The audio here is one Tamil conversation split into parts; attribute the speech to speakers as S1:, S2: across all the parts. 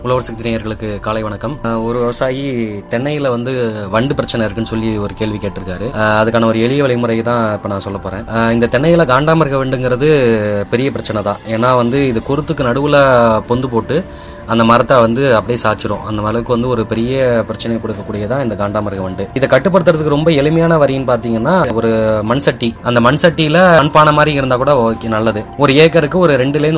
S1: உழவர் சக்தி நேயர்களுக்கு காலை வணக்கம். ஒரு விவசாயி தென்னையில வண்டு பிரச்சனை இருக்குன்னு சொல்லி ஒரு கேள்வி கேட்டிருக்காரு. அதுக்கான ஒரு எளிய வழிமுறை தான் இப்ப நான் சொல்ல போறேன். இந்த தென்னையில காண்டாமிருக வண்டுங்கிறது பெரிய பிரச்சனை தான். ஏன்னா இது குருத்துக்கு நடுவுல பொந்து போட்டு அந்த மரத்தை அப்படியே சாச்சிரும். அந்த அளவுக்கு ஒரு பெரிய பிரச்சனை கொடுக்கக்கூடியதான் இந்த காண்டாமிருக வண்டு. இதை கட்டுப்படுத்துறதுக்கு ரொம்ப எளிமையான வரின்னு பாத்தீங்கன்னா, ஒரு மண் சட்டி, அந்த மண் சட்டியில மண்பானை மாதிரி இருந்தா கூட ஓகே, நல்லது. ஒரு ஏக்கருக்கு ஒரு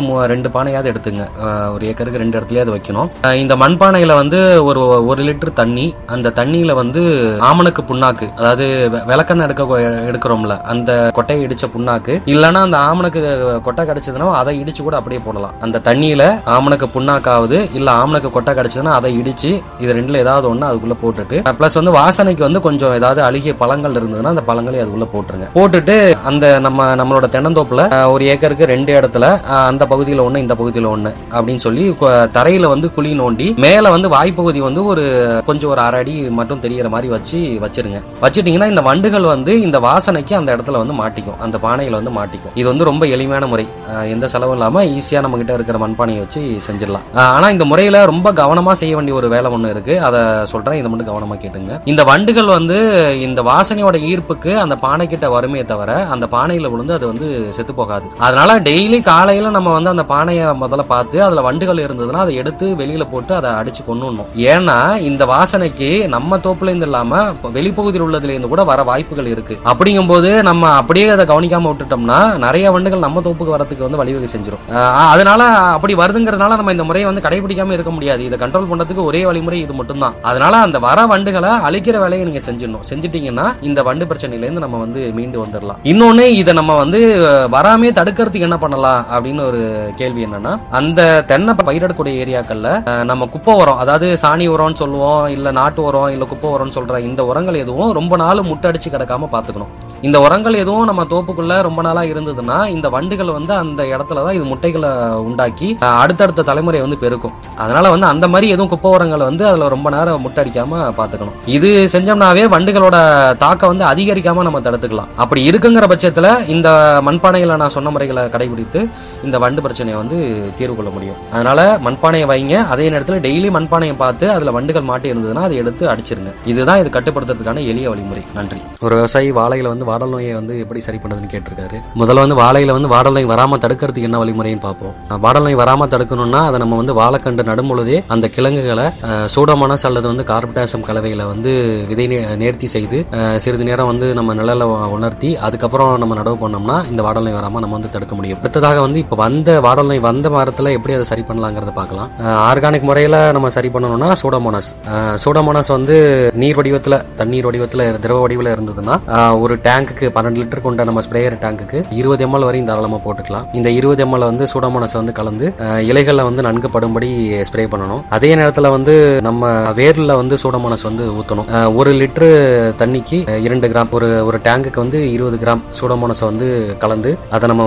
S1: 2 பானையாவது எடுத்துங்க. ஒரு ஏக்கருக்கு 2 இடத்துலயாவது வைக்கணும். இந்த மண்பானையில ஒரு 1 லிட்டர் தண்ணி, அந்த தண்ணியில ஆமணக்கு புண்ணாக்கு, அதாவது விளக்கெண்ணெய் எடுக்கிறோம்ல, அந்த கொட்டையை இடிச்ச புண்ணாக்கு, இல்லைன்னா அந்த ஆமணக்கு கொட்டை கிடைச்சதுன்னா அதை இடிச்சு கூட அப்படியே போடலாம். அந்த தண்ணியில ஆமணக்கு புண்ணாக்காவது இல்ல ஆமணக்கு கொட்டை கிடைச்சதுன்னா அதை இடிச்சு இது 2ல ஏதாவது ஒண்ணு அதுக்குள்ள போட்டுட்டு, பிளஸ் வாசனைக்கு கொஞ்சம் ஏதாவது அழுகிய பழங்கள் இருந்ததுன்னா அந்த பழங்களை அதுக்குள்ள போட்டுருங்க. போட்டுட்டு அந்த நம்மளோட தென்னந்தோப்புல ஒரு ஏக்கருக்கு 2 இடத்துல அந்த பகுதியில 1 இந்த பகுதியில 1 அப்படின்னு சொல்லி தரையில குழி நோண்டி மேல வாய்ப்பகுதி ஒரு கொஞ்சம் ஒரு 1/2 அடி மட்டும் தெரியற மாதிரி வச்சிருங்க. வச்சிட்டீங்கன்னா இந்த வண்டுகள் இந்த வாசனைக்கு அந்த இடத்துல மாட்டிக்கும், அந்த பானையில மாட்டிக்கும். இது ரொம்ப எளிமையான முறை. எந்த செலவும் இல்லாம ஈஸியா நம்ம கிட்ட இருக்கிற மண்பானையை வச்சு செஞ்சிடலாம். ஆனா இந்த முறையில ரொம்ப கவனமா செய்ய வேண்டிய ஒரு வேலை ஒண்ணு இருக்கு. அதை சொல்றேன், இதை மட்டும் கவனமா கேட்டுங்க. இந்த வண்டுகள் இந்த வாசனையோட ஈர்ப்புக்கு அந்த பானை கிட்ட வருமே தவிர அந்த பானையில விழுந்து அது செத்து போகாது. அதனால டெய்லி காலையில நம்ம அந்த பானையை முதல்ல பார்த்து அதுல வண்டுகள் இருந்ததுன்னா அதை எடுத்து வெளியில போட்டு அதை அடிச்சு கொன்னுடணும். ஏன்னா இந்த வாசனைக்கு நம்ம தோப்புல இருந்து இல்லாம வெளிப்பகுதியில் உள்ளதுல இருந்து கூட வர வாய்ப்புகள் இருக்கு. அப்படிங்கும் போது நம்ம அப்படியே அதை கவனிக்காம விட்டுட்டோம்னா நிறைய வண்டுகள் நம்ம தோப்புக்கு வரதுக்கு வழிவகை செஞ்சிடும். அதனால அப்படி வருதுங்கிறதுனால நம்ம இந்த முறையை கடைபிடிக்காம இருக்க முடியாது. இதை கண்ட்ரோல் பண்றதுக்கு ஒரே வழிமுறை இது மட்டும்தான். அதனால அந்த வர வண்டுகளை அழிக்கிற வேலையை நீங்க செஞ்சிடணும். செஞ்சிட்டீங்கன்னா இந்த வண்டு பிரச்சனையில இருந்து நம்ம மீண்டு வந்துடலாம். இன்னொன்னு, இதை நம்ம வராமே தடுக்கிறதுக்கு என்ன பண்ணலாம் அப்படின்னு ஒரு கேள்வி என்னன்னா, அந்த தென்னை பயிரிடக்கூடிய ஏரியாக்கள்ல நம்ம குப்பை உரம், அதாவது சாணி உரம்னு சொல்லுவோம், இல்ல நாட்டு உரம், இல்ல குப்பை உரம்னு சொல்ற இந்த உரங்கள் எதுவும் ரொம்ப நாள் முட்டடிச்சு கிடக்காம பாத்துக்கணும். இந்த உரங்கள் எதுவும் நம்ம தோப்புக்குள்ள ரொம்ப நாளா இருந்ததுன்னா இந்த வண்டுகள் அந்த இடத்துலதான் இது முட்டைகளை உண்டாக்கி அடுத்தடுத்த தலைமுறை பெருக்கும். அதனால அந்த மாதிரி எதுவும் குப்பை உரங்களை அதுல ரொம்ப நேரம் முட்டடிக்காம பாத்துக்கணும். இது செஞ்சோம்னாவே வண்டுகளோட தாக்கம் அதிகரிக்காம நம்ம தடுத்துக்கலாம். அப்படி இருக்குங்கிற பட்சத்துல இந்த மண்பானைகளை நான் சொன்ன முறைகளை கடைபிடித்து இந்த வண்டு பிரச்சனையை தீர்வு கொள்ள முடியும். அதனால மண்பானையை வைங்க. அதே நேரத்தில் டெய்லி மண்பானையை பார்த்து அதுல வண்டுகள் மாட்டி இருந்ததுன்னா அதை எடுத்து அடிச்சிருங்க. இதுதான் இது கட்டுப்படுத்துறதுக்கான எளிய வழிமுறை. நன்றி. ஒரு விவசாயி வாழையில வாடல் நோயை எப்படி சரி பண்ணதுன்னு கேட்டிருக்காரு. முதல்ல வாழையில வாடல் நோய் வராம தடுக்கிறதுக்கு என்ன வழிமுறைன்னு பார்ப்போம். வாடல் நோய் வராம தடுக்கணும்னா அதை நம்ம வாழைக்கண்டு நடும் பொழுதே அந்த கிழங்குகளை சூடோமோனாஸ் அல்லது கார்பன்டாசியம் கலவையில விதை நேர்த்தி செய்து சிறிது நேரம் நம்ம நிழல உணர்த்தி அதுக்கப்புறம் நம்ம நடவு பண்ணோம்னா இந்த வாடல் நோய் வராம நம்ம தடுக்க முடியும். அடுத்ததாக இப்ப வாடல் நோய் வந்த மரத்துல எப்படி அதை சரி பண்ணலாங்கிறத பார்க்கலாம். ஆர்கானிக் முறையில நம்ம சரி பண்ணணும்னா சூடோமோனாஸ் நீர் வடிவத்துல, தண்ணீர் வடிவத்துல, திரவ வடிவில் இருந்ததுன்னா ஒரு டேங்குக்கு 12 லிட்டர் கொண்ட நம்ம ஸ்ப்ரேயர் டேங்குக்கு 20 ml வரையும் தாராளமா போட்டுக்கலாம். இந்த 20 ml சூடோமோனாஸ் கலந்து இலைகள்ல நன்கு படும்படி ஸ்ப்ரே பண்ணணும். அதே நேரத்துல நம்ம வேர்ல சூடோமோனாஸ் ஊத்தணும். 1 லிட்டர் தண்ணிக்கு 2 கிராம், ஒரு டேங்குக்கு 20 கிராம் சூடோமோனாஸ் கலந்து அதை நம்ம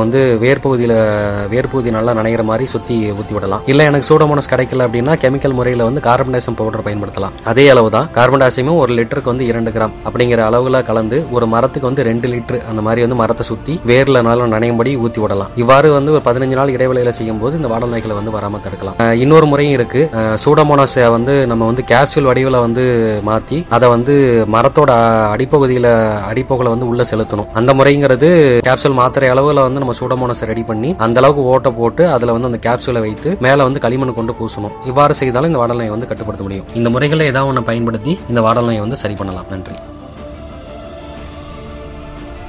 S1: வேர்பகுதி நல்லா நனைகிற மாதிரி சுத்தி ஊத்தி விடலாம். இல்ல எனக்கு சூடோமோனாஸ் கிடைக்கல அப்படின்னா கெமிக்கல் முறையில கார்பன்டாசியம் பவுடர் பயன்படுத்தலாம். அதே அளவு தான் கார்பன்டாசியமும் 1 லிட்டருக்கு 2 கிராம் அப்படிங்கிற அளவுல கலந்து ஒரு மரத்துக்கு 2 லிட்டர் அந்த மாதிரி மரத்தை சுத்தி வேர்ல நல்லா நனையும்படி ஊத்தி விடலாம். இவ்வாறு ஒரு 15 நாள் இடைவெளியில செய்யும் போது இந்த வாடல் நோய்களை வராம தடுக்கலாம். இன்னொரு முறையும் இருக்கு. சூடோமோனாஸ் நம்ம கேப்சூல் வடிவில் மாத்தி அதை மரத்தோட அடிப்பகுதியில உள்ள செலுத்தணும். அந்த முறைங்கிறது கேப்சூல் மாத்திரை அளவுல நம்ம சூடோமோனாஸ் ரெடி பண்ணி அந்த அளவுக்கு ஓட்ட போட்டு அதுல அந்த கேப்சூலை வைத்து மேல களிமண் கொண்டு பூசணும். இவ்வாறு செய்தாலும் இந்த வாடல் நோயை கட்டுப்படுத்த முடியும். இந்த முறைகளை ஏதாவது ஒன்று பயன்படுத்தி இந்த வாடல் நோயை சரி பண்ணலாம். நன்றி.